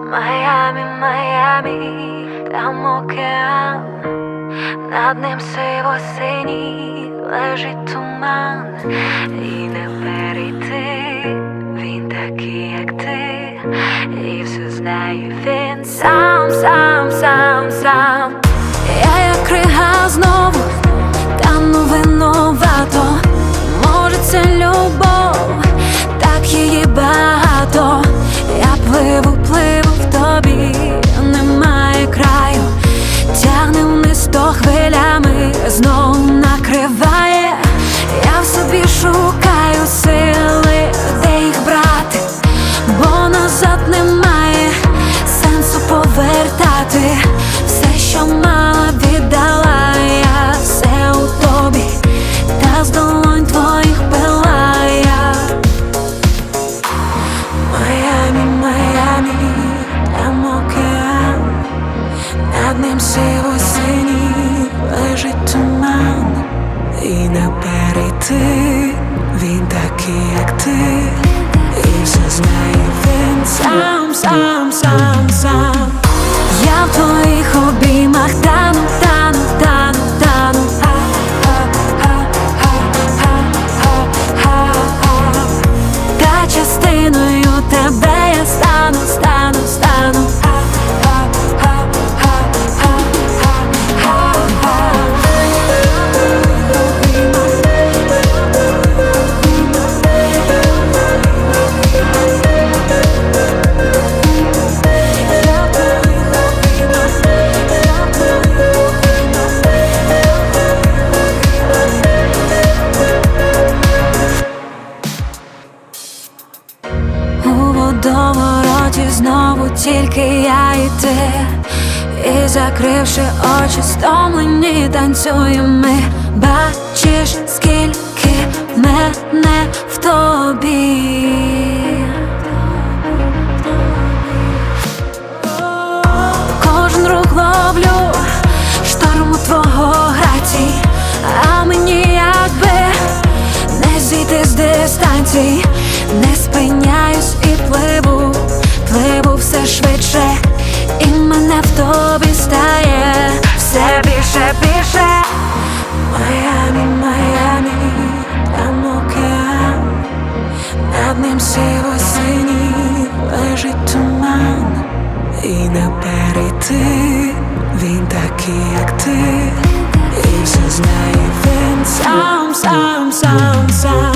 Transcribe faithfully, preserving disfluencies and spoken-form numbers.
Майамі, Майамі, там океан, над ним сиво-синій лежить туман, і не перейти, він такий, як ти, і все знає він сам, сам, сам, сам. Я як крига знову, там винувато. Може це любов, так її багато. Я пливу, пливу в тобі, немає краю. Тягне вниз то хвилями, знов накриває. Я в собі шукаю сили, де їх брати, бо назад немає сенсу повертати. Все, що мала, віддала я, все у тобі, та з долонь твоїх пила я. Майамі, Майамі, там океан, над ним сиво-синій лежить туман, і не перейти, він такий, як ти, і все знає він сам, сам, сам, сам. Я в твоїх обіймах тану, тану, тану, тану. Та частиною тебе я стану, стану, стану. До вороті знову тільки я і ти, і закривши очі стомлені танцюємо. Бачиш, скільки мене в тобі. Кожен рух ловлю шторму твого грації, а мені якби не зійти з дистанції. Не спиняюсь і пливу, пливу все швидше, і мене в тобі стає все більше, більше. Майамі, Майамі, там океан, над ним сиво-синій лежить туман, і не перейти, він такий, як ти, і все знає він сам, сам, сам, сам.